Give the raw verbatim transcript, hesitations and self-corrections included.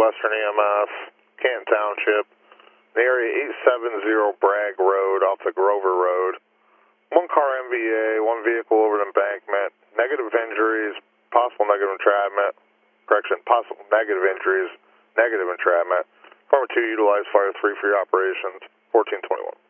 Western E M S, Canton Township, the area eight seven zero Bragg Road off the Grover Road. One car M V A, one vehicle over an embankment, negative injuries, possible negative entrapment, correction, possible negative injuries, negative entrapment. Farmer two, utilize fire three for your operations, fourteen twenty-one.